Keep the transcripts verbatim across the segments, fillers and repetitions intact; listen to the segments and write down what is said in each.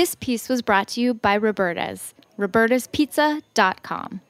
This piece was brought to you by Roberta's, robertas pizza dot com.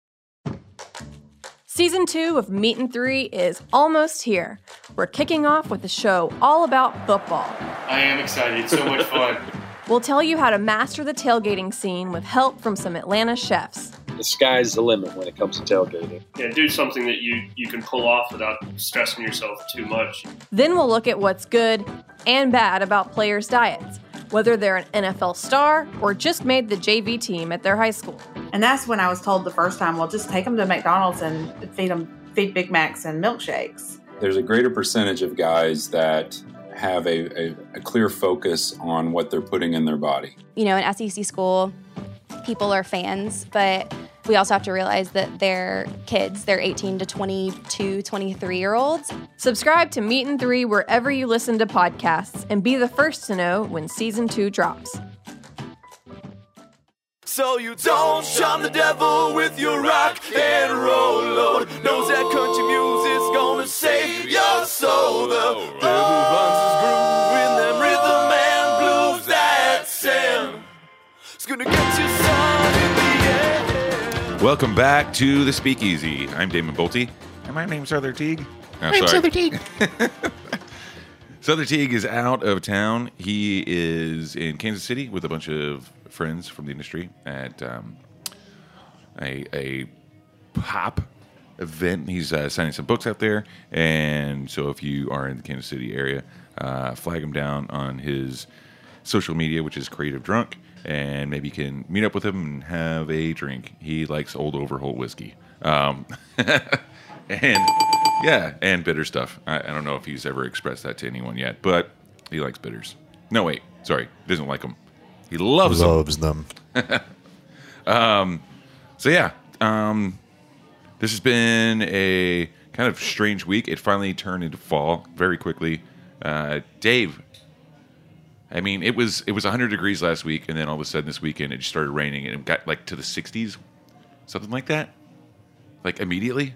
Season two of Meat and Three is almost here. We're kicking off with a show all about football. I am excited. It's so much fun. We'll tell you how to master the tailgating scene with help from some Atlanta chefs. The sky's the limit when it comes to tailgating. Yeah, do something that you, you can pull off without stressing yourself too much. Then we'll look at what's good and bad about players' diets, whether they're an N F L star or just made the J V team at their high school. And that's when I was told the first time, well, just take them to McDonald's and feed them feed Big Macs and milkshakes. There's a greater percentage of guys that have a, a, a clear focus on what they're putting in their body. You know, in S E C school, people are fans, but we also have to realize that they're kids. They're eighteen to twenty-two, twenty-three-year-olds. Subscribe to Meat and Three wherever you listen to podcasts and be the first to know when season two drops. So you don't shun the devil with your rock and roll load. Knows that country music's gonna save your soul. The devil runs his groove in them rhythm and blues. That Sam is gonna get you some in the end. Welcome back to the Speakeasy. I'm Damon Bolte, and my name's Souther Teague. Oh, I'm Souther Teague. Souther Teague is out of town. He is in Kansas City with a bunch of friends from the industry at um, a, a pop event. He's uh, signing some books out there, and so if you are in the Kansas City area, uh, flag him down on his social media, which is Creative Drunk, and maybe you can meet up with him and have a drink. He likes Old Overholt whiskey. Um, and yeah, and bitter stuff. I, I don't know if he's ever expressed that to anyone yet, but he likes bitters. No, wait, sorry, he doesn't like them. He loves, loves them. them. um, so yeah, um, this has been a kind of strange week. It finally turned into fall very quickly. Uh, Dave, I mean, it was it was one hundred degrees last week, and then all of a sudden this weekend it just started raining, and it got like to the sixties, something like that, like immediately.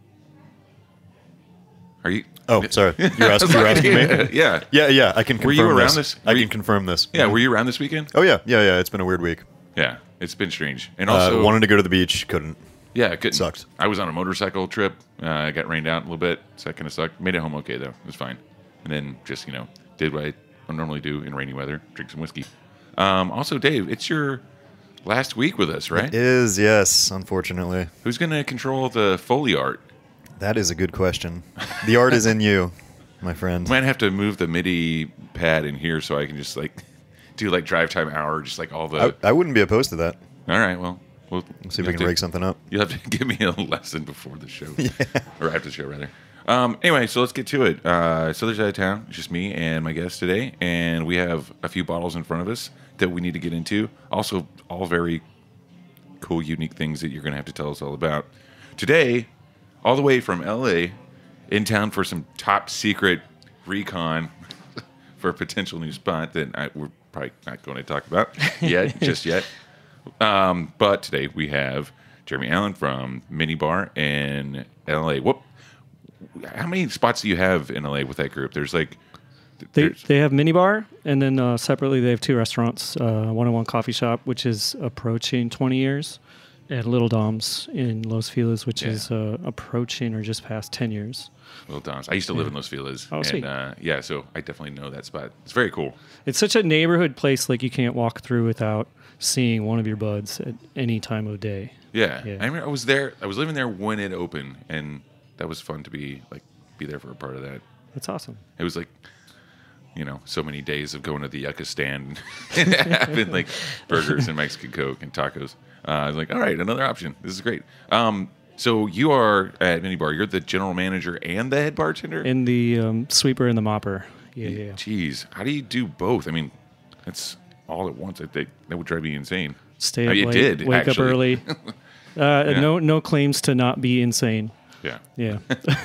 Are you? Oh, sorry. You're asking, you're asking me? Yeah. Yeah, yeah. I can confirm Were you around this. this? I Were can you- confirm this. Yeah, were you around this weekend? Oh, yeah. Yeah, yeah. It's been a weird week. Yeah, it's been strange. And also, uh, wanted to go to the beach, couldn't. yeah, it couldn't. Sucked. I was on a motorcycle trip. Uh, I got rained out a little bit, so that kind of sucked. Made it home okay, though. It was fine. And then just, you know, did what I normally do in rainy weather, drink some whiskey. Um, also, Dave, it's your last week with us, right? It is, yes, unfortunately. Who's going to control the Foley art? That is a good question. The art is in you, my friend. Might have to move the MIDI pad in here so I can just, like, do, like, drive time hour, just, like, all the... I, I wouldn't be opposed to that. All right, well... We'll see if we can to, rig something up. You'll have to give me a lesson before the show. Yeah. Or after the show, rather. Um, anyway, so let's get to it. Uh, Souther's out of town. It's just me and my guest today. And we have a few bottles in front of us that we need to get into. Also, all very cool, unique things that you're going to have to tell us all about. Today, all the way from L A, in town for some top secret recon for a potential new spot that I, we're probably not going to talk about yet, just yet. Um, but today we have Jeremy Allen from Mini Bar in L A. What? How many spots do you have in L A with that group? There's like they they have Mini Bar, and then uh, separately they have two restaurants. Uh, one oh one Coffee Shop, which is approaching twenty years, and Little Dom's in Los Feliz, which yeah. is uh, approaching or just past ten years. Little Dom's. I used to live yeah. in Los Feliz. Oh, and, sweet. Uh, yeah, so I definitely know that spot. It's very cool. It's such a neighborhood place, like you can't walk through without seeing one of your buds at any time of day. Yeah. yeah. I remember I was there. I was living there when it opened, and that was fun to be like be there for a part of that. That's awesome. It was like, you know, so many days of going to the Yucca stand and having like burgers and Mexican Coke and tacos. Uh, I was like, all right, another option. This is great. Um, so you are at Mini Bar. You're the general manager and the head bartender? And the um, sweeper and the mopper. Yeah, yeah. Jeez. How do you do both? I mean, that's all at once. I think that would drive me insane. Stay up oh, you late, did, wake actually. up early. uh, yeah. No no claims to not be insane. Yeah. Yeah.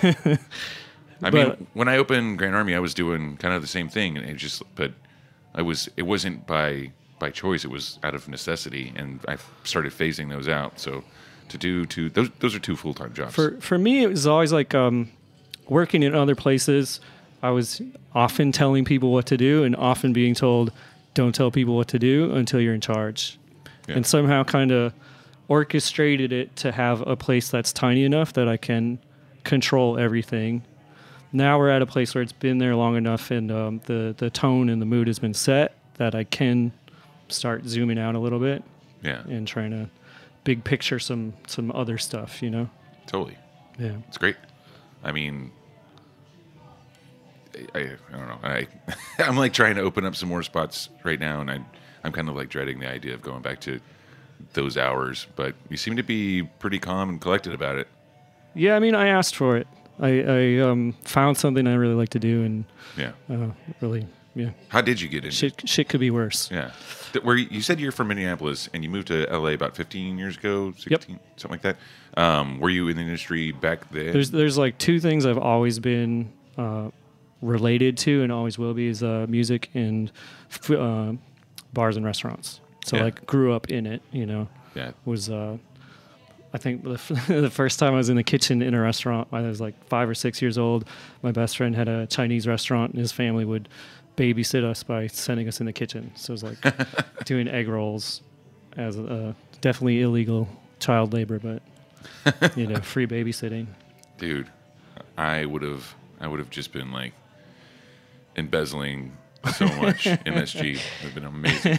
I but, mean, when I opened Grand Army, I was doing kind of the same thing, and it just, but I was, it wasn't by by choice; it was out of necessity, and I started phasing those out. So, to do two, those those are two full time jobs. For for me, it was always like um, working in other places. I was often telling people what to do, and often being told, don't tell people what to do until you're in charge. Yeah. And somehow kind of orchestrated it to have a place that's tiny enough that I can control everything. Now we're at a place where it's been there long enough, and um, the, the tone and the mood has been set that I can start zooming out a little bit. Yeah. And trying to big picture some, some other stuff, you know? Totally. Yeah. It's great. I mean, I, I, I don't know. I, I'm like trying to open up some more spots right now, and I, I'm kind of like dreading the idea of going back to those hours, but you seem to be pretty calm and collected about it. Yeah, I mean, I asked for it. I, I um, found something I really like to do, and yeah, uh, really, yeah. How did you get into shit? Shit could be worse. Yeah. Th- Where you, you said you're from Minneapolis and you moved to L A about fifteen years ago, sixteen, yep. something like that. Um, were you in the industry back then? There's there's like two things I've always been uh, related to and always will be is uh, music and f- uh, bars and restaurants. So yeah. like grew up in it, you know. Yeah. Was uh, I think the, f- the first time I was in the kitchen in a restaurant, I was like five or six years old. My best friend had a Chinese restaurant, and his family would babysit us by sending us in the kitchen. So it was like doing egg rolls as a, definitely illegal child labor, but you know, free babysitting. Dude, I would have, I would have just been like embezzling so much M S G. It would have been amazing.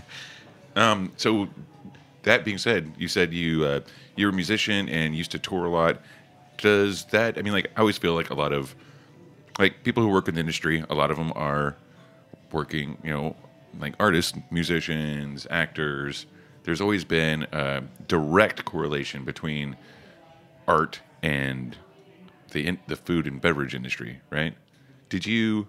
Um, so that being said, you said you uh, you're a musician and used to tour a lot. Does that? I mean, like I always feel like a lot of like people who work in the industry, a lot of them are working, you know, like artists, musicians, actors. There's always been a direct correlation between art and the in, the food and beverage industry, right? Did you,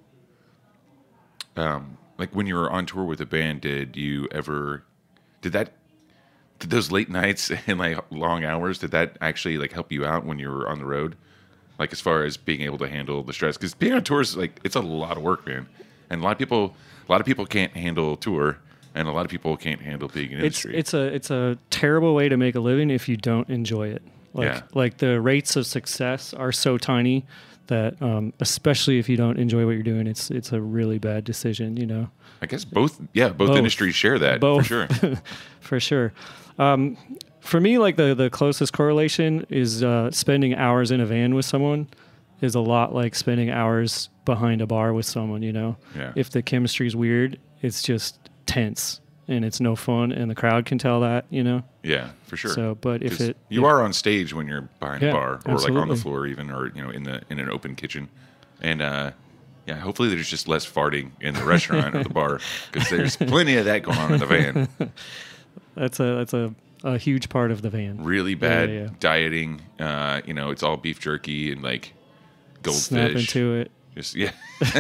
um, like when you were on tour with a band, did you ever, did that, did those late nights and like long hours, did that actually like help you out when you were on the road? Like as far as being able to handle the stress, because being on tour is like it's a lot of work, man. And a lot of people, a lot of people can't handle tour, and a lot of people can't handle being in It's industry. it's a it's a terrible way to make a living if you don't enjoy it. Like Yeah. like the rates of success are so tiny that um, especially if you don't enjoy what you're doing, it's it's a really bad decision. You know. I guess both, yeah, both, Both. industries share that Both. for sure. For sure. Um, for me, like the, the closest correlation is uh, spending hours in a van with someone is a lot like spending hours behind a bar with someone, you know? Yeah. If the chemistry's weird, it's just tense and it's no fun and the crowd can tell that, you know? Yeah, for sure. So, but if 'Cause it... you if- are on stage when you're behind Yeah, a bar or like on the absolutely. floor even, or, you know, in the in an open kitchen. And, uh, yeah, hopefully there's just less farting in the restaurant or the bar because there's plenty of that going on in the van. That's a that's a, a huge part of the van. Really Yeah, bad yeah, yeah. dieting. Uh, you know, it's all beef jerky and like goldfish. Snap into it. Just yeah.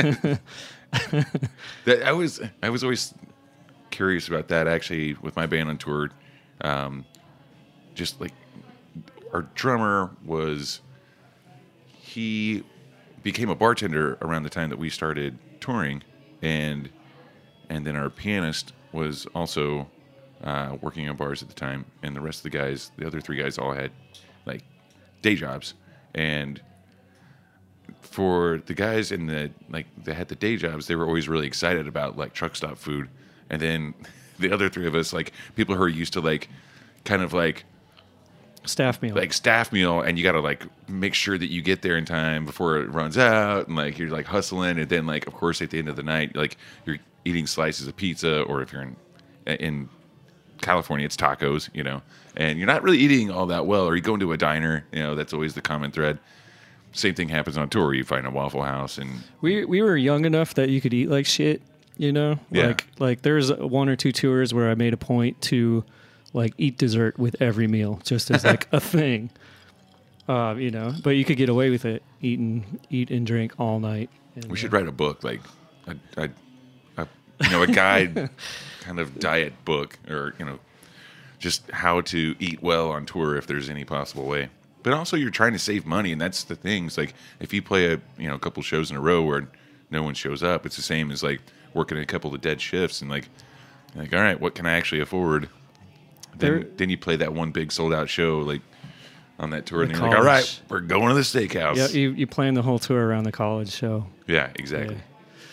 that, I was I was always curious about that actually with my band on tour. Um, just like our drummer was, he became a bartender around the time that we started touring, and and then our pianist was also uh, working on bars at the time, and the rest of the guys, the other three guys, all had like day jobs, and for the guys in the like that had the day jobs, they were always really excited about like truck stop food, and then the other three of us, like people who are used to like kind of like staff meal, like staff meal, and you got to like make sure that you get there in time before it runs out, and like you're like hustling, and then like of course at the end of the night, like you're eating slices of pizza, or if you're in in California, it's tacos, you know, and you're not really eating all that well, or you go into a diner, you know, that's always the common thread. Same thing happens on tour. You find a Waffle House, and We we were young enough that you could eat like shit, you know? Yeah. Like like there's one or two tours where I made a point to like eat dessert with every meal just as like a thing. Uh, you know, but you could get away with it eating eat and drink all night. And, we should write a book, like a, a, a you know, a guide kind of diet book, or you know, just how to eat well on tour if there's any possible way. But also, you're trying to save money, and that's the thing. It's like if you play a you know a couple shows in a row where no one shows up, it's the same as like working a couple of dead shifts, and like like all right, what can I actually afford? Then There- then you play that one big sold out show like on that tour, The and you're like, all college. right, we're going to the steakhouse. Yeah, you you plan the whole tour around the college show. Yeah, exactly. Yeah.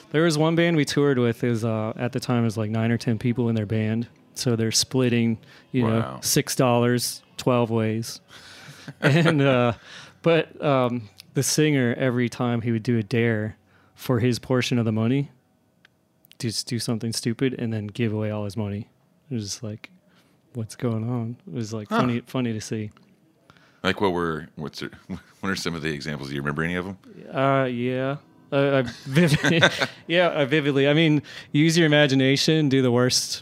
There was one band we toured with. Is uh, at the time it was like nine or ten people in their band, so they're splitting, you Wow. know, six dollars twelve ways, and uh, but um, the singer every time he would do a dare for his portion of the money, just do something stupid and then give away all his money. It was just like, what's going on? It was like Huh. funny, funny to see. Like what were what's there, what are some of the examples? Do you remember any of them? Uh, yeah. Uh, I vividly, yeah, I vividly. I mean, use your imagination, do the worst.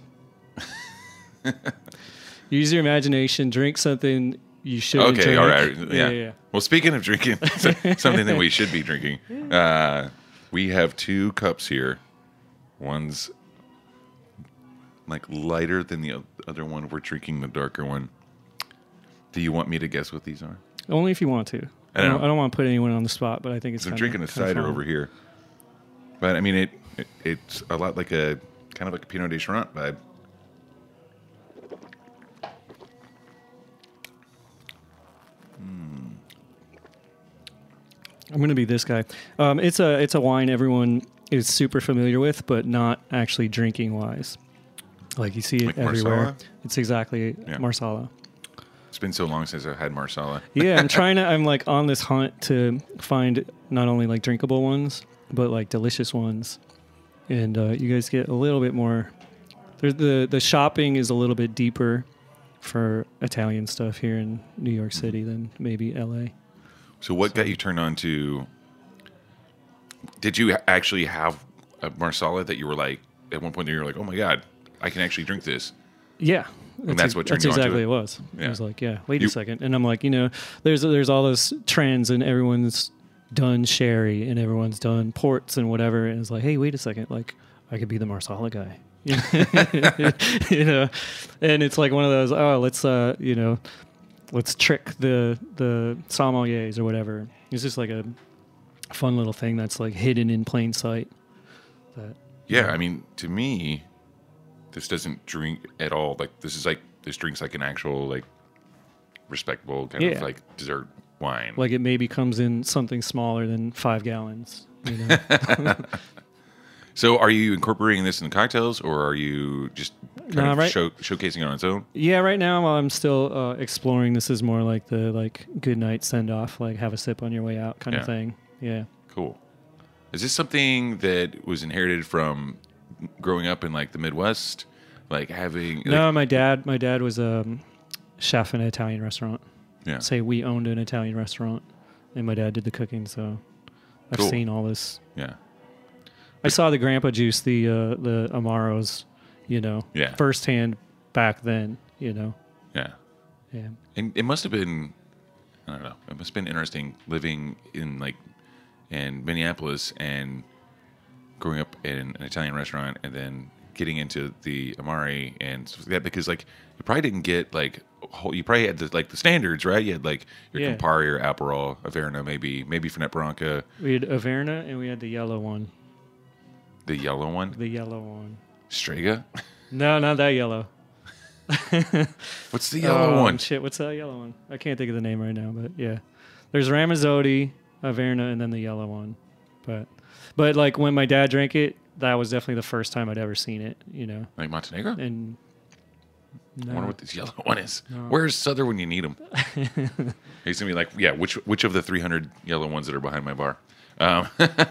Use your imagination, drink something you shouldn't Okay, drink. all right, yeah. yeah, yeah. Well, speaking of drinking, something that we should be drinking, uh, we have two cups here. One's like lighter than the other one. We're drinking the darker one. Do you want me to guess what these are? Only if you want to. I don't know. I don't want to put anyone on the spot, but I think it's. I'm kinda, drinking a kinda cider fun. over here, but I mean it, it. It's a lot like a kind of like a Pinot de Charente vibe. I'm going to be this guy. Um, it's a it's a wine everyone is super familiar with, but not actually drinking wise. Like you see it Like everywhere. Marsala? It's exactly Yeah. Marsala. It's been so long since I've had Marsala. Yeah, I'm trying to. I'm like on this hunt to find not only like drinkable ones, but like delicious ones. And uh, you guys get a little bit more. There's the the shopping is a little bit deeper for Italian stuff here in New York City than maybe L A. So what got you turned on to? Did you actually have a Marsala that you were like at one point you were like, oh my god, I can actually drink this? Yeah. And that's what turned that's you on to exactly it? it was. Yeah. I was like, yeah, wait You- a second. And I'm like, you know, there's there's all those trends and everyone's done sherry and everyone's done ports and whatever. And it's like, hey, wait a second. Like, I could be the Marsala guy. You know? And it's like one of those, oh, let's, uh, you know, let's trick the, the sommeliers or whatever. It's just like a fun little thing that's like hidden in plain sight. That, Yeah, I mean, to me, this doesn't drink at all. Like this is like this drinks like an actual like respectable kind Yeah. of like dessert wine. like it maybe comes in something smaller than five gallons. You know? So, are you incorporating this in cocktails, or are you just kind Nah, of right- show, showcasing it on its own? Yeah, right now I'm still uh, exploring. This is more like the like good night send off, like have a sip on your way out kind Yeah. of thing. Yeah. Cool. Is this something that was inherited from growing up in like the Midwest, like having? Like, No, my dad. My dad was a um, chef in an Italian restaurant. Yeah. Say we owned an Italian restaurant, and my dad did the cooking. So I've Cool. seen all this. Yeah. I saw the Grandpa Juice, the uh, the Amaros, you know, Yeah. firsthand back then. You know. Yeah. Yeah. And it must have been, I don't know, it must have been interesting living in like in Minneapolis and growing up in an Italian restaurant and then getting into the Amari and stuff like that, because like you probably didn't get like whole, you probably had the, like the standards, right? You had like your Yeah. Campari, your Aperol, Averna, maybe maybe Fernet Branca, We had Averna and we had the yellow one. the yellow one, The yellow one. Strega. No, not that yellow. What's the yellow Oh, one? Shit, what's that yellow one? I can't think of the name right now, but yeah. There's Ramazzotti, Averna, and then the yellow one. But but like when my dad drank it, that was definitely the first time I'd ever seen it, you know. Like Montenegro? And I no. wonder what this yellow one is. No. Where's Souther when you need him? He's gonna be like, yeah, which which of the three hundred yellow ones that are behind my bar? Um,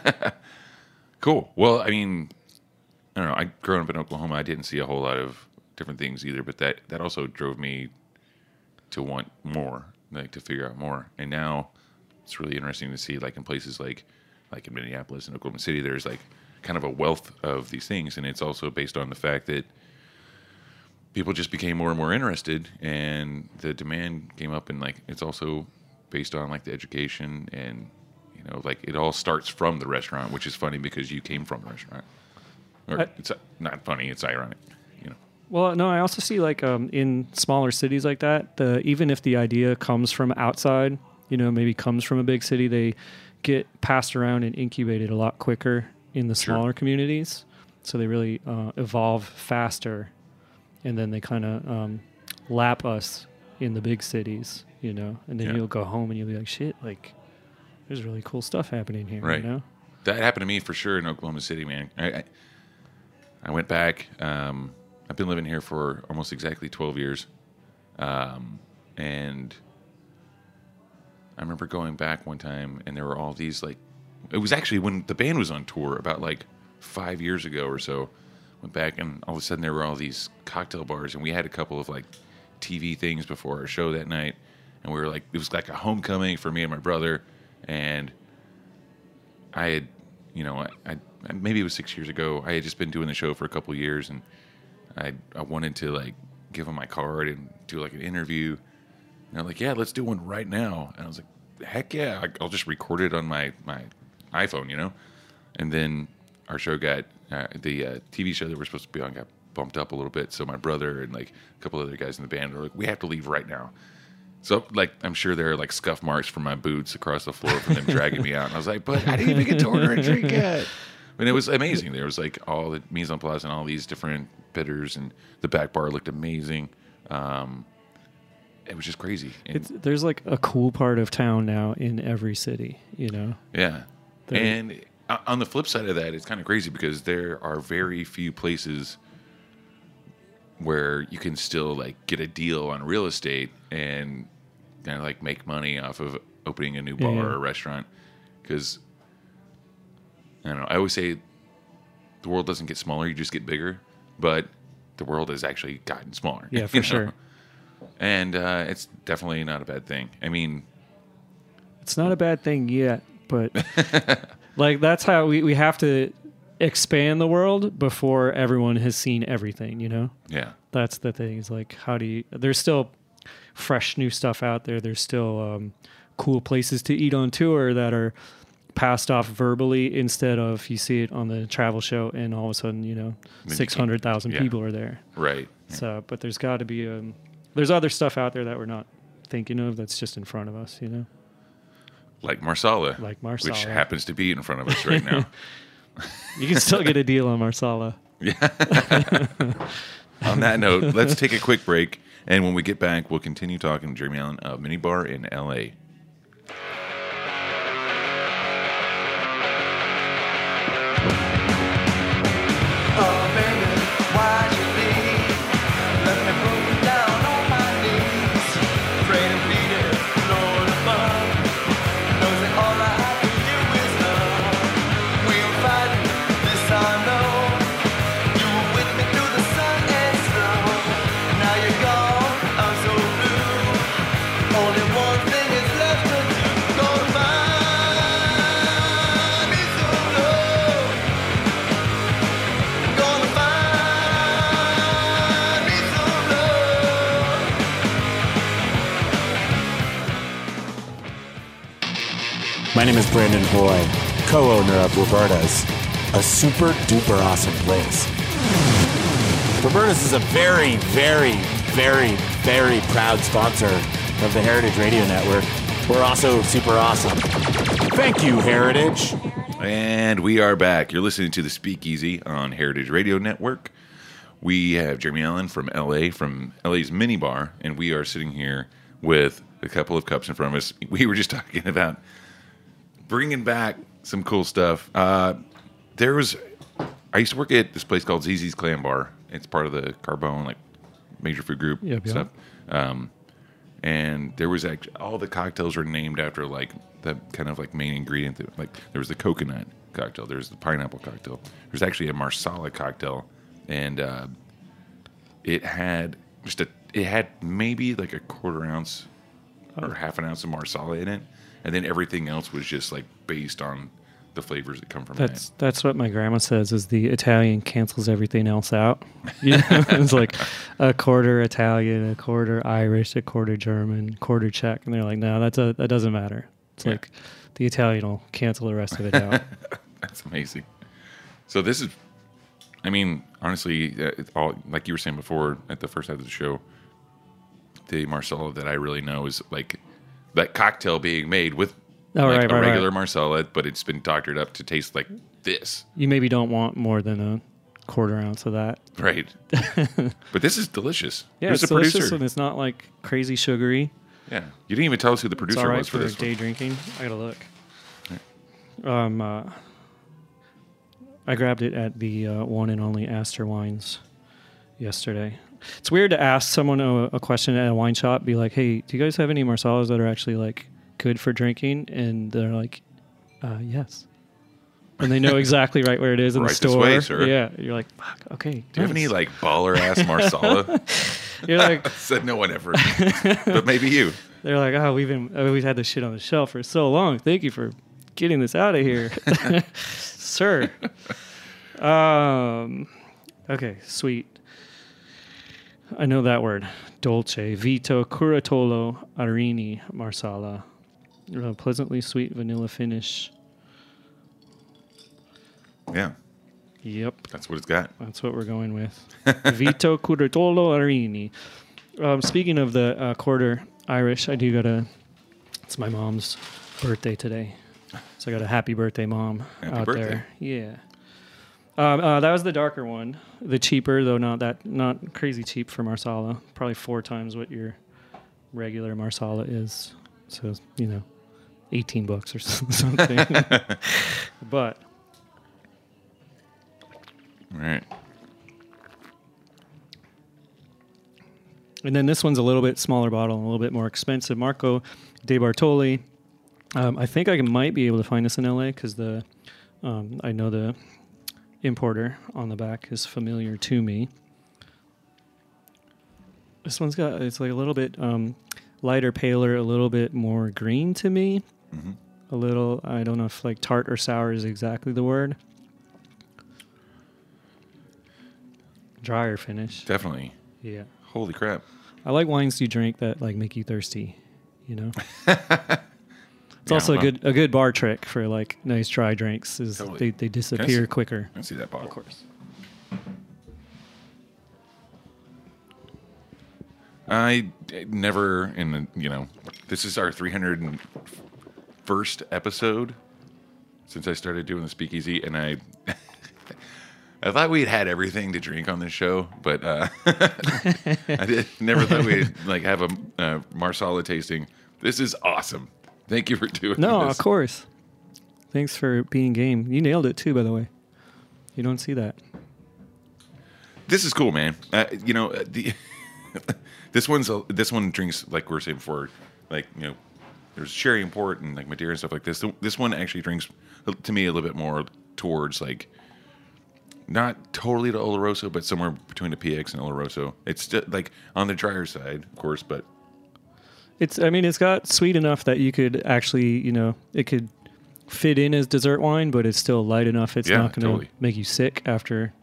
cool. Well, I mean, I don't know. I growing up in Oklahoma, I didn't see a whole lot of different things either, but that that also drove me to want more, like to figure out more. And now it's really interesting to see, like in places like like in Minneapolis and Oklahoma City, there's like kind of a wealth of these things, and it's also based on the fact that people just became more and more interested, and the demand came up, and like it's also based on like the education, and you know, like it all starts from the restaurant, which is funny because you came from the restaurant. Or I- it's uh, not funny; it's ironic, you know. Well, no, I also see like um, in smaller cities like that, the even if the idea comes from outside, you know, maybe comes from a big city, they get passed around and incubated a lot quicker in the Sure. smaller communities. So they really uh, evolve faster, and then they kind of um, lap us in the big cities, you know. And then Yeah. you'll go home and you'll be like, shit, like there's really cool stuff happening here, Right. you know. that happened to me for sure in Oklahoma City, man. I I, I went back. Um, I've been living here for almost exactly twelve years, um, and I remember going back one time, and there were all these like. It was actually when the band was on tour about like five years ago or so. Went back, and all of a sudden there were all these cocktail bars, and we had a couple of like T V things before our show that night, and we were like, it was like a homecoming for me and my brother, and I had, you know, I, I maybe it was six years ago. I had just been doing the show for a couple of years, and I I wanted to like give them my card and do like an interview, and they're like, yeah, let's do one right now, and I was like, heck yeah, I'll just record it on my my iPhone, you know, and then our show got. Uh, the uh, T V show that we're supposed to be on got bumped up a little bit, so my brother and like a couple other guys in the band were like, "We have to leave right now." So, like, I'm sure there are like scuff marks from my boots across the floor from them dragging me out. And I was like, "But I didn't even get to order a drink yet." And it was amazing. There was like all the mise en place and all these different bitters, and the back bar looked amazing. Um, it was just crazy. And It's, there's like a cool part of town now in every city, you know. yeah, There- and on the flip side of that, it's kind of crazy because there are very few places where you can still like get a deal on real estate and kind of like make money off of opening a new bar Yeah, yeah. or a restaurant. Because I don't know, I always say the world doesn't get smaller; you just get bigger. But the world has actually gotten smaller. Yeah, for you know? sure. And uh, it's definitely not a bad thing. I mean, It's not a bad thing yet, but like that's how we, we have to expand the world before everyone has seen everything, you know? yeah. That's the thing. Is like, how do you, there's still fresh new stuff out there. There's still um, cool places to eat on tour that are passed off verbally instead of you see it on the travel show and all of a sudden, you know, you six hundred thousand yeah. people are there. Right. So, but there's got to be, um, there's other stuff out there that we're not thinking of that's just in front of us, you know? Like Marsala. Like Marsala. Which happens to be in front of us right now. You can still get a deal on Marsala. On that note, let's take a quick break. And when we get back, we'll continue talking to Jeremy Allen of Minibar in L A. My name is Brandon Hoy, co-owner of Roberta's, a super duper awesome place. Roberta's is a very, very, very, very proud sponsor of the Heritage Radio Network. We're also super awesome. Thank you, Heritage. And we are back. You're listening to The Speakeasy on Heritage Radio Network. We have Jeremy Allen from L A, from L A's Minibar, and we are sitting here with a couple of cups in front of us. We were just talking about bringing back some cool stuff. Uh, there was, I used to work at this place called Z Z's Clam Bar. It's part of the Carbone, like major food group Yep, yep. stuff. Um, and there was actually, all the cocktails were named after like the kind of like main ingredient. That, like there was the coconut cocktail, there was the pineapple cocktail. There's actually a Marsala cocktail, and uh, it had just a, it had maybe like a quarter ounce or half an ounce of Marsala in it. And then everything else was just like based on the flavors that come from That's it. that's what my grandma says is the Italian cancels everything else out. You know, it's like a quarter Italian, a quarter Irish, a quarter German, quarter Czech, and they're like, no, that's a that doesn't matter. It's Yeah. like the Italian will cancel the rest of it out. That's amazing. So this is, I mean, honestly, uh, it's all like you were saying before at the first half of the show, the Marsala that I really know is like that cocktail being made with Oh, like right, a right, regular right. Marsala, but it's been doctored up to taste like this. You maybe don't want more than a quarter ounce of that. Right. But this is delicious. Yeah, Who's it's the delicious producer? and it's not like crazy sugary. Yeah. You didn't even tell us who the It's producer all right was for for this day one. drinking. I gotta look. Um, uh, I grabbed it at the uh, one and only Astor Wines yesterday. It's weird to ask someone a, a question at a wine shop, be like, "Hey, do you guys have any Marsalas that are actually like good for drinking?" And they're like, uh, "Yes." And they know exactly right where it is in right the store. This way, sir. Yeah, you're like, "Fuck, okay." Do you have any like baller ass Marsala? You're like, said no one ever, but maybe you. They're like, "Oh, we've been oh, we've had this shit on the shelf for so long. Thank you for getting this out of here, sir." Um, okay, sweet. I know that word. Dolce, Vito, Curatolo, Arini, Marsala. Uh, pleasantly sweet vanilla finish. Yeah. Yep. That's what it's got. That's what we're going with. Vito, Curatolo, Arini. Um, speaking of the uh, quarter Irish, I do got a... It's my mom's birthday today. So I got a happy birthday, Mom, happy out birthday. there. Yeah. Um, uh, that was the darker one, the cheaper though, not that not crazy cheap for Marsala. Probably four times what your regular Marsala is. So you know, eighteen bucks or something. But all right. And then this one's a little bit smaller bottle, and a little bit more expensive. Marco de Bartoli. Um, I think I can, might be able to find this in L A because the um, I know the importer on the back is familiar to me. This one's got, it's like a little bit um, lighter, paler, a little bit more green to me. Mm-hmm. A little, I don't know if like tart or sour is exactly the word. Drier finish. Definitely. Yeah. Holy crap. I like wines you drink that like make you thirsty, you know? It's Yeah, also well, a good a good bar trick for like nice dry drinks is Totally. they, they Can I disappear see- quicker. I see that bottle. Of course. I d- never in the you know this is our three hundred first episode since I started doing the speakeasy, and I I thought we'd had everything to drink on this show, but uh, I did never thought we'd like have a uh, Marsala tasting. This is awesome. Thank you for doing No, this. of course. Thanks for being game. You nailed it too, by the way. You don't see that. This is cool, man. Uh, you know, uh, the this one's a, this one drinks like we were saying before, like you know, there's sherry import and like Madeira and stuff like this. This one actually drinks to me a little bit more towards like not totally to Oloroso, but somewhere between a P X and Oloroso. It's still like on the drier side, of course, but It's I mean it's got sweet enough that you could actually, you know, it could fit in as dessert wine, but it's still light enough it's Yeah, not going to totally. make you sick after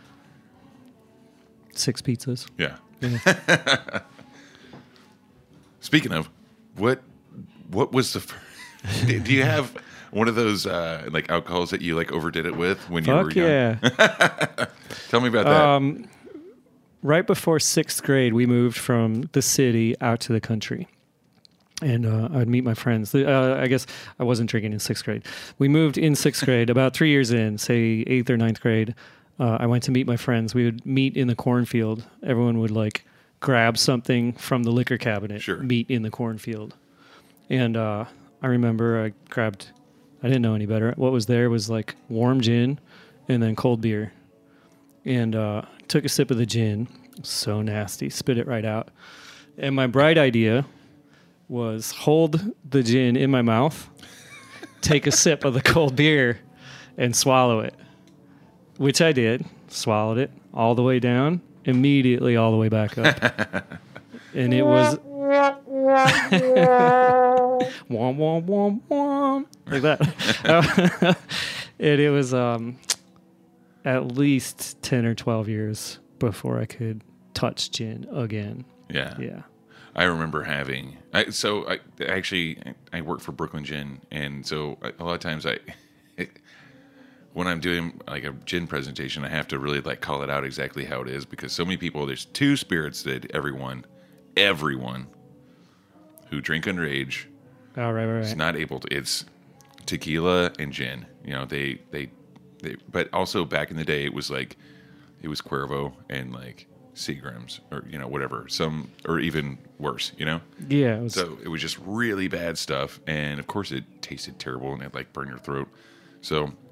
six pizzas. yeah. Yeah. Speaking of, what what was the fir- do do you have one of those uh, like alcohols that you like overdid it with when you were Fuck young? yeah. Tell me about that. Um, right before sixth grade, we moved from the city out to the country. And uh, I'd meet my friends. Uh, I guess I wasn't drinking in sixth grade. We moved in sixth grade, about three years in, say eighth or ninth grade. Uh, I went to meet my friends. We would meet in the cornfield. Everyone would like grab something from the liquor cabinet, Sure. meet in the cornfield. And uh, I remember I grabbed, I didn't know any better. What was there was like warm gin and then cold beer. And uh, took a sip of the gin. So nasty. Spit it right out. And my bright idea was hold the gin in my mouth, take a sip of the cold beer, and swallow it. Which I did. Swallowed it all the way down, immediately all the way back up. And it was... womp, womp, womp, womp. Like that. And it was um, at least ten or twelve years before I could touch gin again. Yeah. Yeah. I remember having. I, so I actually I work for Brooklyn Gin, and so I, a lot of times I, it, when I'm doing like a gin presentation, I have to really like call it out exactly how it is because so many people. There's two spirits that everyone, everyone, who drink underage, Oh, right, right, right. is not able to. It's tequila and gin. You know they they, they but also back in the day it was like it was Cuervo and like Seagrams or you know whatever some or even worse you know Yeah. It was, so it was just really bad stuff and of course it tasted terrible and it like burned your throat so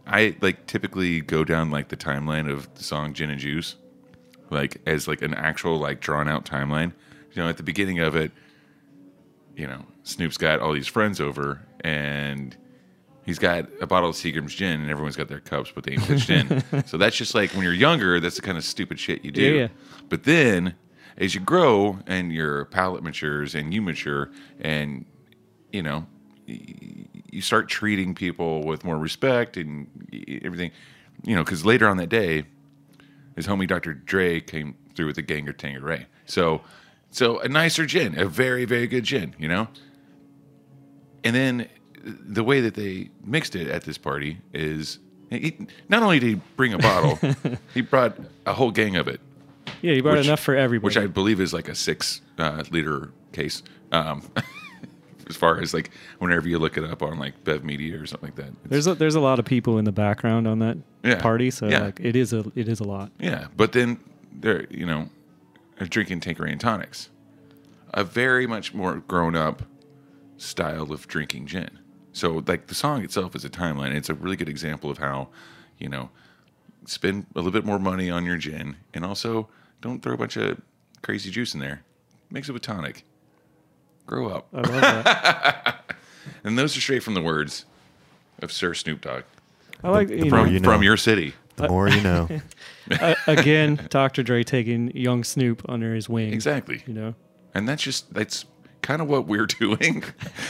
I like typically go down like the timeline of the song Gin and Juice, like as like an actual like drawn out timeline. You know, at the beginning of it, you know, Snoop's got all these friends over and he's got a bottle of Seagram's gin and everyone's got their cups, but they ain't touched gin. So that's just like when you're younger, that's the kind of stupid shit you do. Yeah, yeah. But then as you grow and your palate matures and you mature and, you know, you start treating people with more respect and everything, you know, because later on that day, his homie Doctor Dre came through with a Ganger Tangeray. So, so a nicer gin, a very, very good gin, you know? And then the way that they mixed it at this party is he, not only did he bring a bottle, he brought a whole gang of it. Yeah, he brought which, enough for everybody. Which I believe is like a six uh, liter case. Um, as far as like whenever you look it up on like Bev Media or something like that. There's a, there's a lot of people in the background on that Yeah. party, so Yeah. like it is a it is a lot. Yeah, but then they're you know are drinking Tanqueray and tonics, a very much more grown up style of drinking gin. So like the song itself is a timeline. It's a really good example of how you know spend a little bit more money on your gin and also don't throw a bunch of crazy juice in there. Mix it with tonic. Grow up. I love that. And those are straight from the words of Sir Snoop Dogg. I like The you more know, you know. From your city. The more you know. uh, again, Doctor Dre taking young Snoop under his wing. Exactly. You know, And that's just that's kind of what we're doing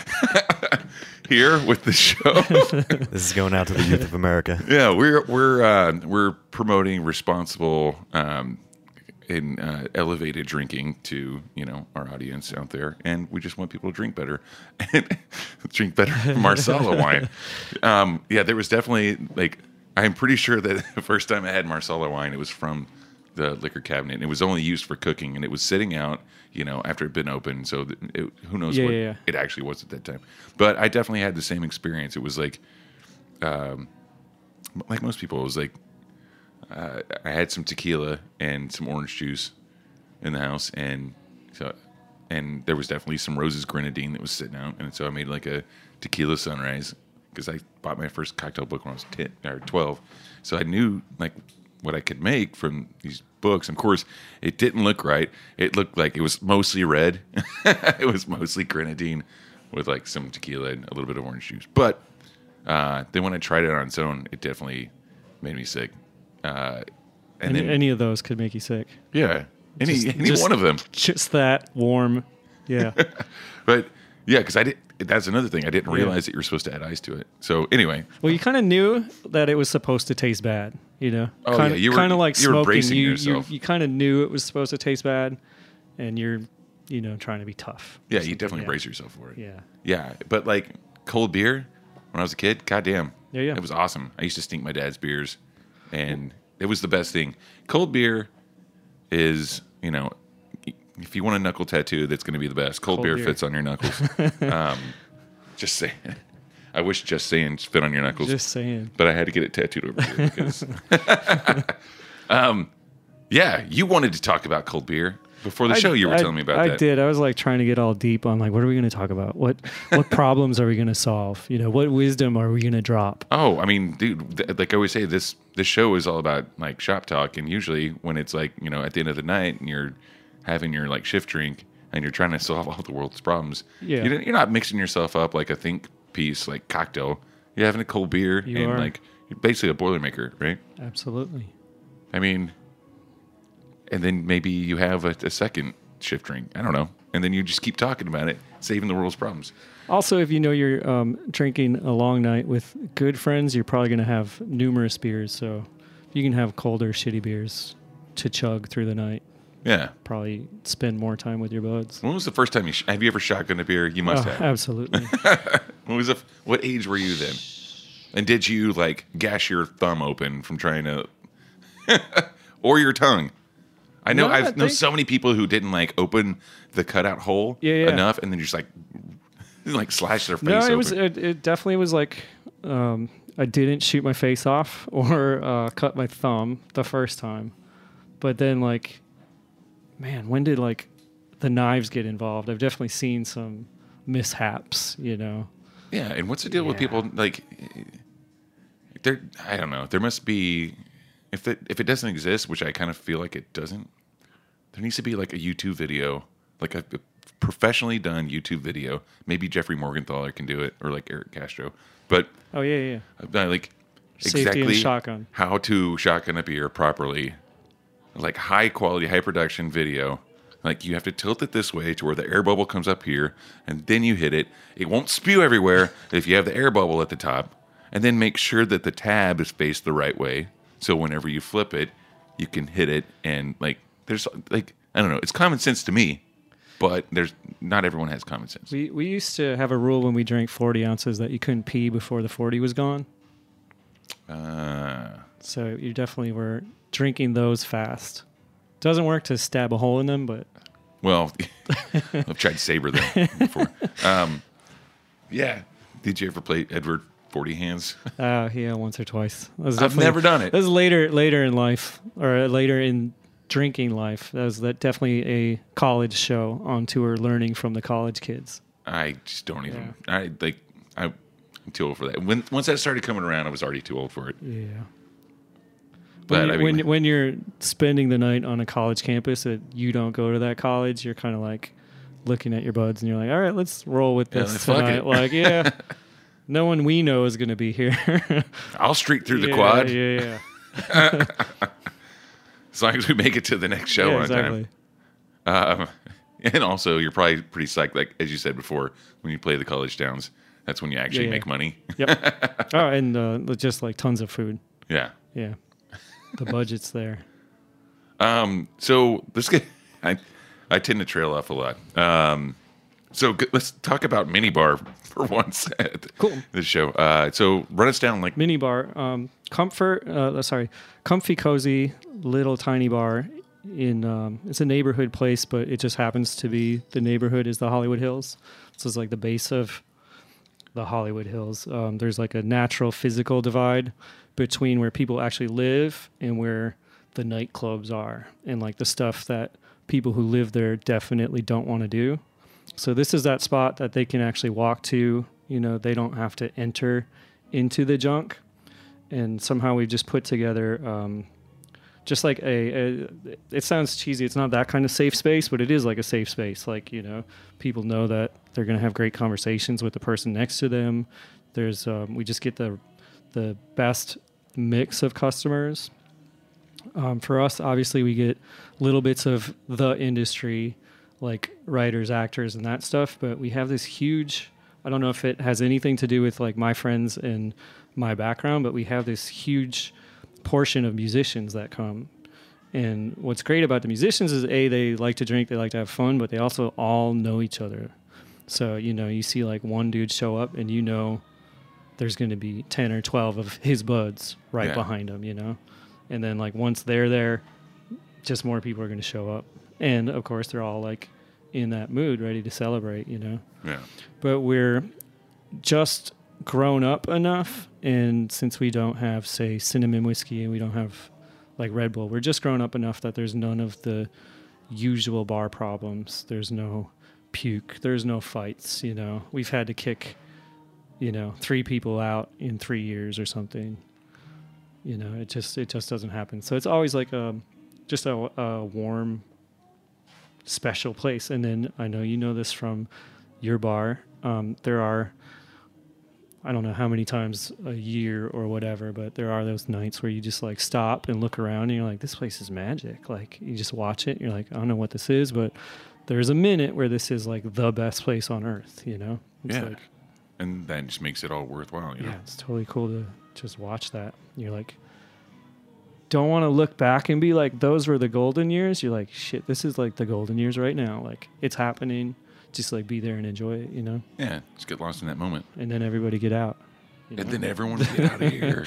here with the show. This is going out to the youth of America. Yeah, we're we're uh, we're promoting responsible um, and uh, elevated drinking to you know our audience out there, and we just want people to drink better, and drink better Marsala wine. Um, yeah, there was definitely like I'm pretty sure that the first time I had Marsala wine, it was from the liquor cabinet, and it was only used for cooking, and it was sitting out, you know, after it'd been open. So that it, who knows Yeah, what yeah, yeah. it actually was at that time. But I definitely had the same experience. It was like, um, like most people, it was like uh, I had some tequila and some orange juice in the house, and so and there was definitely some Rose's Grenadine that was sitting out, and so I made like a tequila sunrise because I bought my first cocktail book when I was ten or twelve, so I knew like what I could make from these books. Of course, it didn't look right. It looked like it was mostly red. It was mostly grenadine with like some tequila and a little bit of orange juice. But uh, then when I tried it on its own, it definitely made me sick. Uh, and any, then, any of those could make you sick. yeah, any Just- any just- one of them. Just that warm. Yeah. But yeah, because I did. That's another thing. I didn't Yeah. realize that you were supposed to add ice to it. So anyway, Well, you kind of knew that it was supposed to taste bad, you know. Oh, kinda, yeah, you were- kind of like you were smoking. bracing you, yourself. you you kind of knew it was supposed to taste bad, and you're, you know, trying to be tough. yeah, you definitely yeah. brace yourself for it. Yeah. Yeah, but like cold beer when I was a kid, goddamn, Yeah, yeah. it was awesome. I used to stink my dad's beers, and it was the best thing. Cold beer is, you know, if you want a knuckle tattoo, that's going to be the best. Cold, Cold beer, beer. fits on your knuckles. um, just saying. I wish just saying fit on your knuckles. Just saying. But I had to get it tattooed over here because. um, yeah, you wanted to talk about cold beer before the I- show. You were I- telling me about I that. did. I was like trying to get all deep on like, what are we going to talk about? What what problems are we going to solve? You know, what wisdom are we going to drop? Oh, I mean, dude, th- like I always say, this this show is all about like shop talk, and usually when it's like you know at the end of the night and you're having your like shift drink and you're trying to solve all the world's problems, Yeah. you don't- you're not mixing yourself up like a think piece like cocktail. You're having a cold beer You and are. like you're basically a Boilermaker, right? Absolutely. I mean, and then maybe you have a, a second shift drink. I don't know, and then you just keep talking about it, saving the world's problems. Also, if you know you're um, drinking a long night with good friends, you're probably going to have numerous beers. So you can have colder, shitty beers to chug through the night. Yeah. Probably spend more time with your buds. When was the first time you sh- have you ever shotgunned a beer? You must Oh, have. absolutely. When was the, f- what age were you then? And did you like gash your thumb open from trying to, or your tongue? I know No, I I know think- so many people who didn't like open the cutout hole Yeah, yeah. enough, and then just like like slash their face No, it open. was. It, it definitely was like um, I didn't shoot my face off or uh, cut my thumb the first time, but then like, man, when did like the knives get involved? I've definitely seen some mishaps. You know. Yeah, and what's the deal with people like? there. I don't know. There must be if it if it doesn't exist, which I kind of feel like it doesn't. There needs to be like a YouTube video, like a, a professionally done YouTube video. Maybe Jeffrey Morgenthaler can do it, or like Eric Castro. But oh yeah, yeah, uh, like Safety exactly and shotgun. how to shotgun a beer properly, like high quality, high production video. Like you have to tilt it this way to where the air bubble comes up here, and then you hit it. It won't spew everywhere if you have the air bubble at the top, and then make sure that the tab is faced the right way. So whenever you flip it, you can hit it, and like there's like I don't know. It's common sense to me, but there's not everyone has common sense. We we used to have a rule when we drank forty ounces that you couldn't pee before the forty was gone. Uh, so you definitely were drinking those fast. Doesn't work to stab a hole in them, but well, I've tried to savor them before. Um, yeah, did you ever play Edward Forty Hands? Oh uh, yeah, once or twice. That was I've never done it. That was later later in life, or later in drinking life. That was that definitely a college show on tour, learning from the college kids. I just don't even. Yeah. I like. I, I'm too old for that. When once that started coming around, I was already too old for it. Yeah. But when, I mean, when when you're spending the night on a college campus that you don't go to that college, you're kind of like looking at your buds and you're like, all right, let's roll with this yeah, tonight. Like, yeah, no one we know is going to be here. I'll streak through the yeah, quad. Yeah, yeah. As long as we make it to the next show yeah, on exactly. time. Um, and also, you're probably pretty psyched, like as you said before, when you play the college towns, that's when you actually yeah, yeah. make money. Yep. Oh, and uh, just like tons of food. Yeah. Yeah. The budget's there. Um. So this guy, I, I tend to trail off a lot. Um. So g- let's talk about minibar for once. Cool. This show. Uh. So run us down like minibar. Um. Comfort. Uh. Sorry. Comfy, cozy, little tiny bar. In um. It's a neighborhood place, but it just happens to be the neighborhood is the Hollywood Hills. So it's like the base of the Hollywood Hills. Um. There's like a natural physical divide between where people actually live and where the nightclubs are, and like the stuff that people who live there definitely don't want to do. So this is that spot that they can actually walk to. You know, they don't have to enter into the junk. And somehow we've just put together um, just like a, a, it sounds cheesy. It's not that kind of safe space, but it is like a safe space. Like, you know, people know that they're going to have great conversations with the person next to them. There's, um, we just get the, the best mix of customers. Um, for us, obviously, we get little bits of the industry, like writers, actors, and that stuff. But we have this huge, I don't know if it has anything to do with like my friends and my background, but we have this huge portion of musicians that come. And what's great about the musicians is, A, they like to drink, they like to have fun, but they also all know each other. So, you know, you see like one dude show up and you know there's going to be ten or twelve of his buds right yeah. behind him, you know? And then, like, once they're there, just more people are going to show up. And, of course, they're all, like, in that mood, ready to celebrate, you know? Yeah. But we're just grown up enough, and since we don't have, say, cinnamon whiskey and we don't have, like, Red Bull, we're just grown up enough that there's none of the usual bar problems. There's no puke. There's no fights, you know? We've had to kick... you know, three people out in three years or something. You know, it just it just doesn't happen. So it's always like a, just a, a warm, special place. And then I know you know this from your bar. Um, there are, I don't know how many times a year or whatever, but there are those nights where you just like stop and look around and you're like, this place is magic. Like you just watch it. You're like, I don't know what this is, but there's a minute where this is like the best place on earth, you know? It's yeah. like, and that just makes it all worthwhile, you yeah, know? it's totally cool to just watch that. You're like, don't want to look back and be like, those were the golden years. You're like, shit, this is like the golden years right now. Like, it's happening. Just like be there and enjoy it, you know? Yeah, just get lost in that moment. And then everybody get out. And know? then everyone get out of here.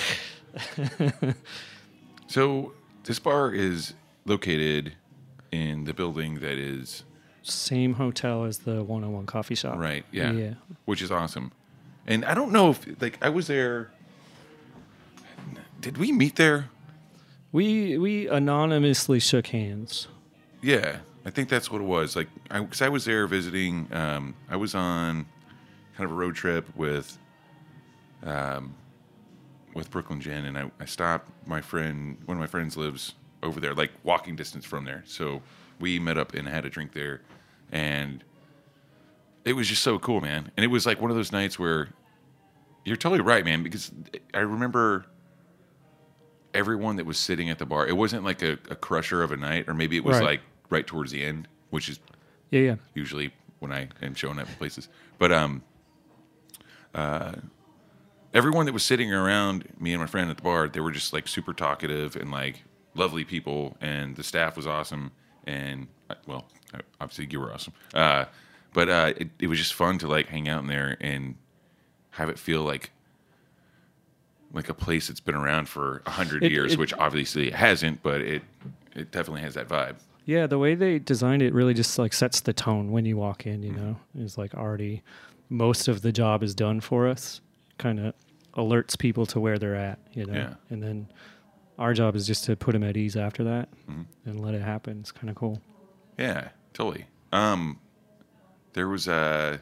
So this bar is located in the building that is... same hotel as the one oh one coffee shop. Right, yeah. Yeah. Which is awesome. And I don't know if, like, I was there. Did we meet there? We we anonymously shook hands. Yeah, I think that's what it was. Like, I, because I was there visiting. Um, I was on kind of a road trip with um, with Brooklyn Gin, and I, I stopped. My friend, one of my friends lives over there, like walking distance from there. So we met up and had a drink there, and it was just so cool, man. And it was like one of those nights where you're totally right, man, because I remember everyone that was sitting at the bar. It wasn't like a, a crusher of a night, or maybe it was Right. like right towards the end, which is Yeah, yeah. usually when I am showing up places. But um, uh, everyone that was sitting around me and my friend at the bar, they were just like super talkative and like lovely people, and the staff was awesome. And well, obviously you were awesome. Uh, but uh, it, it was just fun to like hang out in there and have it feel like like a place that's been around for a hundred It- years, it- which obviously it hasn't, but it it definitely has that vibe. Yeah, the way they designed it really just like sets the tone when you walk in, you Mm-hmm. know. It's like already most of the job is done for us. Kind of alerts people to where they're at, you know. Yeah. And then our job is just to put them at ease after that Mhm. and let it happen. It's kind of cool. Yeah, totally. Um, there was a.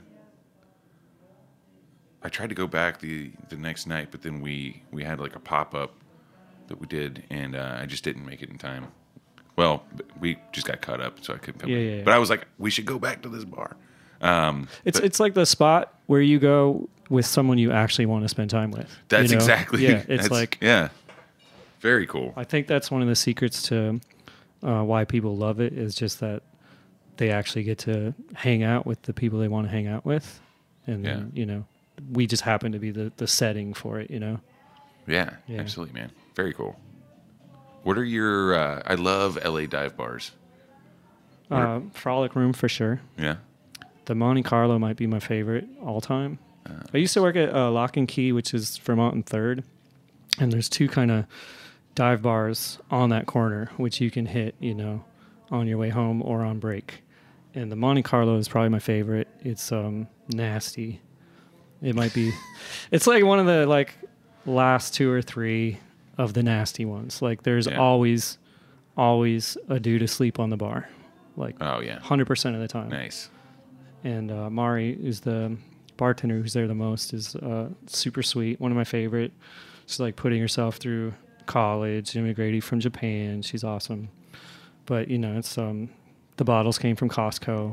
I tried to go back the, the next night, but then we, we had like a pop up that we did, and uh, I just didn't make it in time. Well, we just got caught up, so I couldn't come. Yeah, in. yeah, yeah. But I was like, we should go back to this bar. Um, It's but it's like the spot where you go with someone you actually want to spend time with. that's you know? exactly. Yeah, it's that's- like yeah, very cool. I think that's one of the secrets to uh, why people love it is just that they actually get to hang out with the people they want to hang out with, and Yeah. then, you know, we just happen to be the, the setting for it, you know. Yeah, Yeah. absolutely, man. Very cool. What are your? Uh, I love L A dive bars. What are- Uh, Frolic Room for sure. Yeah. The Monte Carlo might be my favorite all time. I used to work at uh, Lock and Key, which is Vermont and Third, and there's two kind of dive bars on that corner, which you can hit, you know, on your way home or on break. And the Monte Carlo is probably my favorite. It's um, nasty. It might be. It's like one of the like last two or three of the nasty ones. Like there's Yeah. always, always a dude asleep on the bar. Like Oh yeah. hundred percent of the time. Nice. And uh, Mari is the bartender who's there the most. Is uh, super sweet. One of my favorite. She's like putting herself through college. Immigrated from Japan. She's awesome. But you know, it's um, the bottles came from Costco.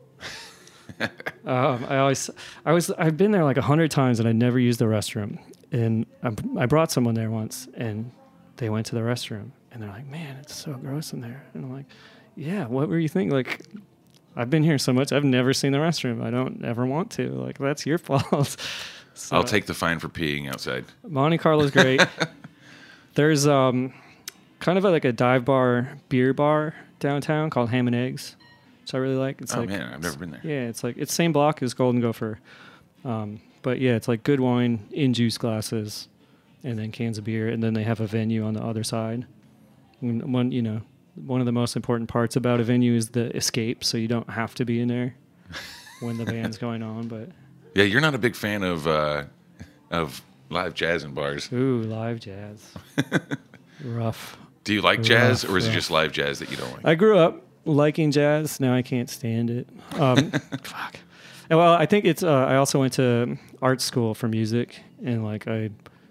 um, I always, I was, I've been there like a hundred times and I never used the restroom. And I, I brought someone there once, and they went to the restroom, and they're like, "Man, it's so gross in there." And I'm like, "Yeah, what were you thinking? Like, I've been here so much, I've never seen the restroom. I don't ever want to. Like, that's your fault." So, I'll take the fine for peeing outside. Monte Carlo's great. There's um, kind of a, like a dive bar, beer bar downtown called Ham and Eggs, which I really like. It's Oh, like, man, I've never been there. Yeah, it's like it's same block as Golden Gopher, um, but yeah, it's like good wine in juice glasses, and then cans of beer, and then they have a venue on the other side. And one, you know, one of the most important parts about a venue is the escape, so you don't have to be in there when the band's going on. But Yeah, you're not a big fan of uh, of live jazz in bars. ooh, live jazz, rough. Do you like jazz, Rough, or is it rough. just live jazz that you don't like? I grew up liking jazz. Now I can't stand it. Um, fuck. And, well, I think it's. Uh, I also went to art school for music, and like I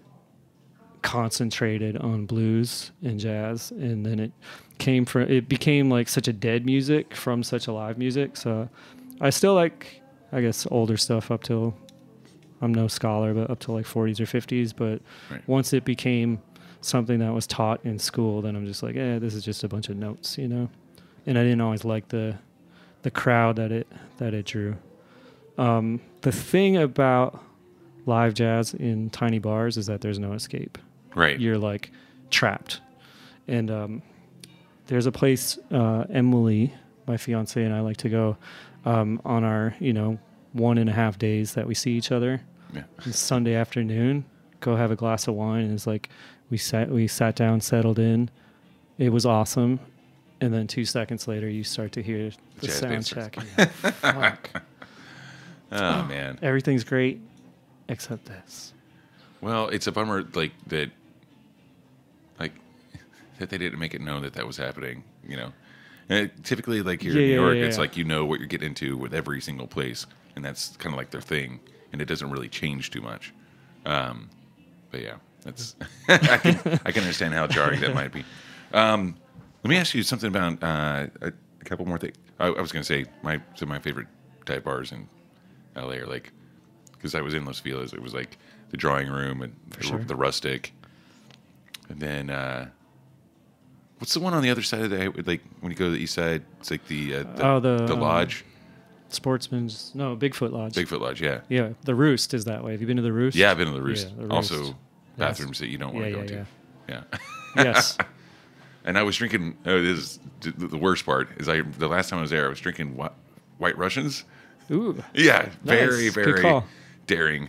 concentrated on blues and jazz, and then it came from. It became like such a dead music from such a live music. So I still like, I guess, older stuff up till. I'm no scholar, but up to like forties or fifties. But Right. once it became something that was taught in school, then I'm just like, eh, this is just a bunch of notes, you know. And I didn't always like the the crowd that it that it drew. Um, the thing about live jazz in tiny bars is that there's no escape. Right. You're like trapped. And um, there's a place uh, Emily, my fiance, and I like to go um, on our, you know, one and a half days that we see each other. Yeah. And Sunday afternoon, go have a glass of wine, and it's like we sat we sat down, settled in. It was awesome. And then two seconds later, you start to hear the Jazz sound band check. starts. And you're like, fuck. Oh man. Everything's great except this. Well, it's a bummer, like that, like that they didn't make it known that that was happening. You know, and it, typically, like here Yeah, in New yeah, York, yeah, it's yeah. like you know what you're getting into with every single place, and that's kind of like their thing, and it doesn't really change too much. Um, but yeah, That's I can I can understand how jarring that might be. Um, let me ask you something about uh, a, a couple more things. I, I was going to say my some of my favorite dive bars in L A are like, because I was in Los Feliz, it was like the Drawing Room and the, sure. the Rustic, and then uh, what's the one on the other side of the like when you go to the east side? It's like the uh, the, oh, the, the lodge. Um, Sportsman's no Bigfoot Lodge. Bigfoot Lodge, yeah, yeah. The Roost is that way. Have you been to the Roost? Yeah, I've been to the Roost. Yeah, the Roost. Also, bathrooms yes. that you don't want yeah, to go yeah, into. Yeah. yeah. Yes. And I was drinking. Oh, this is the worst part. Is I the last time I was there, I was drinking what, White Russians. Ooh. Yeah, very, nice. very Good call. daring.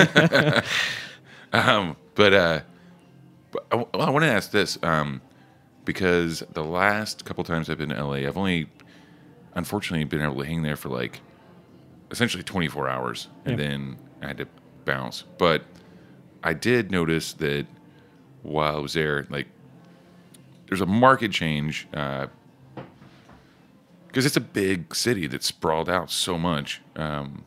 um, but uh, but I, well, I want to ask this um, because the last couple times I've been to L A, I've only, unfortunately, been able to hang there for like essentially twenty-four hours, and yeah. then I had to bounce. But I did notice that while I was there, like, there's a market change because uh, it's a big city that's sprawled out so much. Um,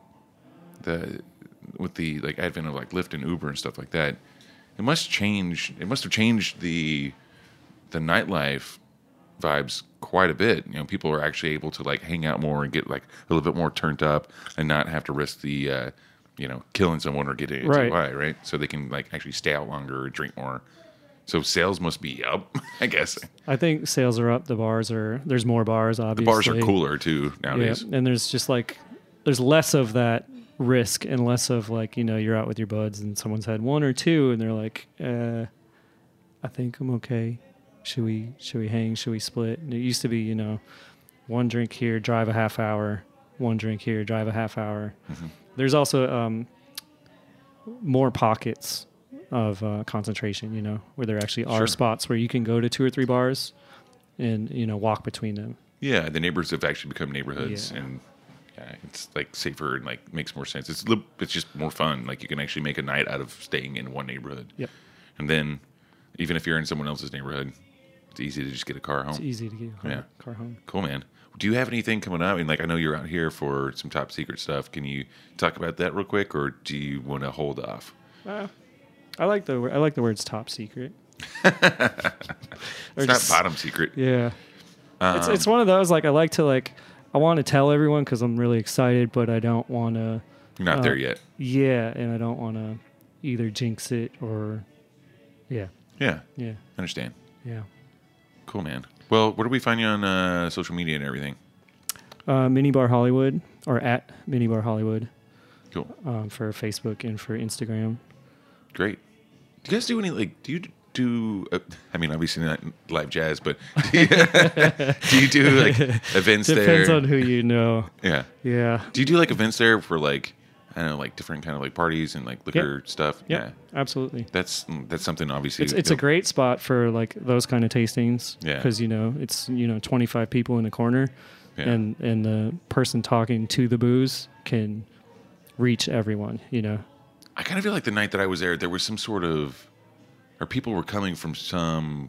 the with the like advent of like Lyft and Uber and stuff like that, it must change. It must have changed the the nightlife vibes quite a bit. You know, people are actually able to like hang out more and get like a little bit more turned up and not have to risk the uh, you know killing someone or getting a right. D U I, right? So they can like actually stay out longer or drink more. So sales must be up, I guess. I think sales are up. The bars are, there's more bars, obviously. The bars are cooler, too, nowadays. Yeah, and there's just like, there's less of that risk and less of like, you know, you're out with your buds and someone's had one or two and they're like, uh, I think I'm okay. Should we, should we hang? Should we split? And it used to be, you know, one drink here, drive a half hour. One drink here, drive a half hour. Mm-hmm. There's also um, more pockets of uh, concentration, you know, where there actually are sure. spots where you can go to two or three bars and, you know, walk between them. Yeah, the neighborhoods have actually become neighborhoods, yeah. and yeah, it's like safer and like makes more sense. It's it's just more fun. Like you can actually make a night out of staying in one neighborhood. Yep. And then even if you're in someone else's neighborhood, it's easy to just get a car home. It's easy to get a car, yeah. car home. Cool, man. Do you have anything coming up? I mean, like I know you're out here for some top secret stuff. Can you talk about that real quick, or do you want to hold off? Uh, I like the I like the words top secret. It's or not just, bottom secret. Yeah, um, it's it's one of those like I like to like I want to tell everyone because I'm really excited, but I don't want to. You're not uh, there yet. Yeah, and I don't want to either jinx it or. Yeah. Yeah. Yeah. Understand. Yeah. Cool, man. Well, where do we find you on uh, social media and everything? Uh, Minibar Hollywood or at Minibar Hollywood. Cool. Um, for Facebook and for Instagram. Great. Do you guys do any like? Do you do? Uh, I mean, obviously not live jazz, but do you do, you do like events Depends there? Depends on who you know. Yeah. Yeah. Do you do like events there for like I don't know, like different kind of like parties and like liquor yep. stuff? Yep. Yeah, absolutely. That's that's something obviously. It's it's a great spot for like those kind of tastings. Yeah. Because you know it's you know twenty-five people in a corner, yeah. and and the person talking to the booze can reach everyone. You know. I kind of feel like the night that I was there, there was some sort of, or people were coming from some,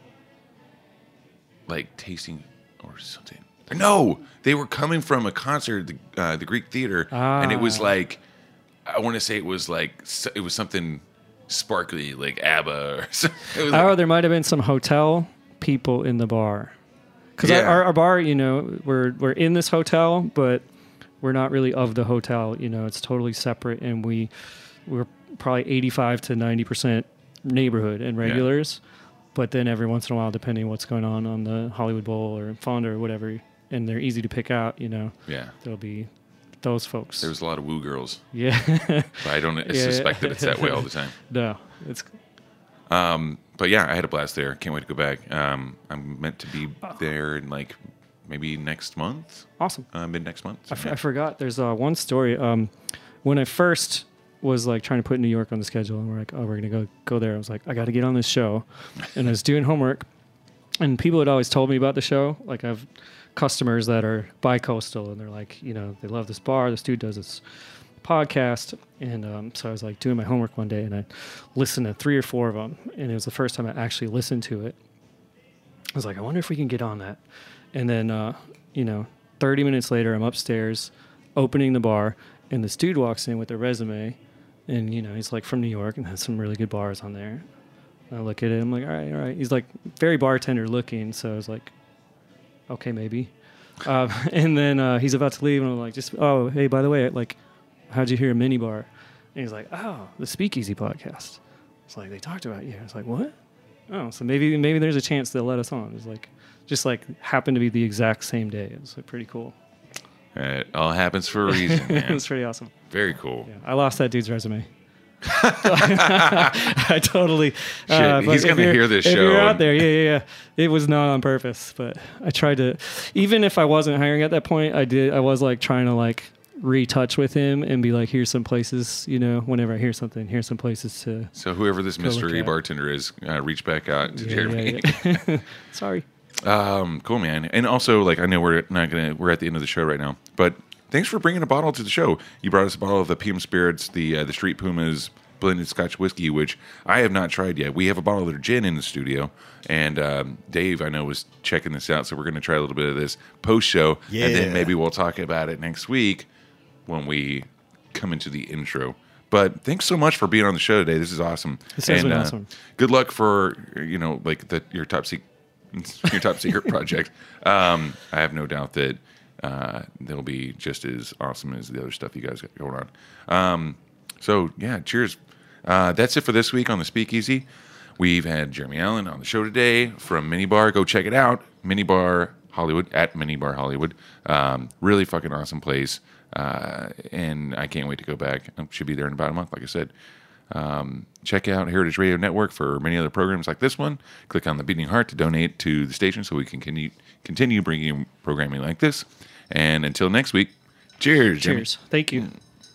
like tasting or something. No, they were coming from a concert, the, uh, the Greek Theater, ah. and it was like, I want to say it was like, it was something sparkly, like ABBA or something. Oh, like, there might have been some hotel people in the bar. Because yeah. our, our bar, you know, we're we're in this hotel, but we're not really of the hotel. You know, it's totally separate, and we... We're probably eighty-five to ninety percent neighborhood and regulars, yeah. but then every once in a while, depending on what's going on on the Hollywood Bowl or Fonda or whatever, and they're easy to pick out, you know. Yeah. There'll be those folks. There's a lot of woo girls. Yeah. But I don't yeah. suspect that it's that way all the time. No. it's. Um, but yeah, I had a blast there. Can't wait to go back. Um, I'm meant to be there in like maybe next month. Awesome. Uh, mid next month. So I, f- yeah. I forgot. There's uh, one story. Um, when I first... was like trying to put New York on the schedule, and we're like, oh, we're gonna go go there. I was like, I got to get on this show, and I was doing homework, and people had always told me about the show. Like I have customers that are bi-coastal, and they're like, you know, they love this bar. This dude does this podcast, and um, so I was like doing my homework one day, and I listened to three or four of them, and it was the first time I actually listened to it. I was like, I wonder if we can get on that, and then uh, you know, thirty minutes later, I'm upstairs, opening the bar, and this dude walks in with a resume. And, you know, he's like from New York and has some really good bars on there. I look at it, I'm like, all right, all right. He's like very bartender looking. So I was like, okay, maybe. Uh, and then uh, he's about to leave, and I'm like, just, oh, hey, by the way, like, how'd you hear a mini bar? And he's like, oh, the Speakeasy podcast. It's like, they talked about you. I was like, what? Oh, so maybe maybe there's a chance they'll let us on. It was like, just like happened to be the exact same day. It was like pretty cool. It all happens for a reason, man. It was pretty awesome. Very cool. Yeah, I lost that dude's resume. I totally. Shit, uh, he's going to hear this if show. If you're out there, yeah, yeah, yeah. It was not on purpose, but I tried to. Even if I wasn't hiring at that point, I did. I was like trying to like retouch with him and be like, here's some places, you know, whenever I hear something, here's some places to. So whoever this mystery bartender is, uh, reach back out to yeah, Jeremy. Yeah, yeah. Sorry. Um, cool, man. And also, like, I know we're not gonna we're at the end of the show right now, but thanks for bringing a bottle to the show. You brought us a bottle of the P M Spirits, the uh, the Street Pumas blended Scotch whiskey, which I have not tried yet. We have a bottle of their gin in the studio, and um, Dave, I know, was checking this out, so we're going to try a little bit of this post show, Yeah. and then maybe we'll talk about it next week when we come into the intro. But thanks so much for being on the show today. This is awesome. This has and, been uh, awesome. Good luck for you know like the, your top secret your top secret project. Um, I have no doubt that uh, they'll be just as awesome as the other stuff you guys got going on. Um, so yeah, cheers. Uh, that's it for this week on the Speakeasy. We've had Jeremy Allen on the show today from Minibar. Go check it out, Minibar Hollywood at Minibar Hollywood. Um, really fucking awesome place, uh, and I can't wait to go back. I should be there in about a month, like I said. Um, check out Heritage Radio Network for many other programs like this one. Click on the Beating Heart to donate to the station so we can continue, continue bringing you programming like this. And until next week, cheers. Cheers. Jimmy. Thank you.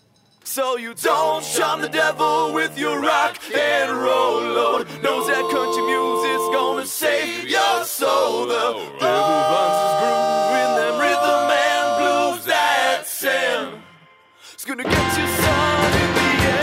So you don't shun the devil with your rock and roll, Lord. Knows that country music's gonna save your soul. The devil runs his groove in them rhythm and blues that sound. It's gonna get you son in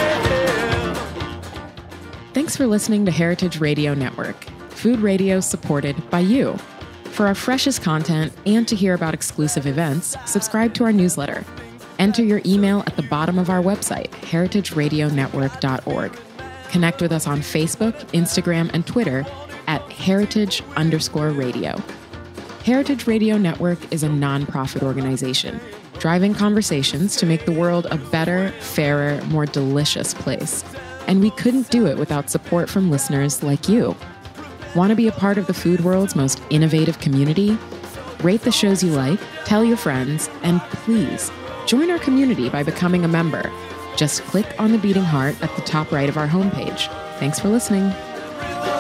the air. Thanks for listening to Heritage Radio Network, food radio supported by you. For our freshest content and to hear about exclusive events, subscribe to our newsletter. Enter your email at the bottom of our website, heritage radio network dot org. Connect with us on Facebook, Instagram, and Twitter at heritage underscore radio. Heritage Radio Network is a nonprofit organization driving conversations to make the world a better, fairer, more delicious place. And we couldn't do it without support from listeners like you. Want to be a part of the food world's most innovative community? Rate the shows you like, tell your friends, and please, join our community by becoming a member. Just click on the beating heart at the top right of our homepage. Thanks for listening.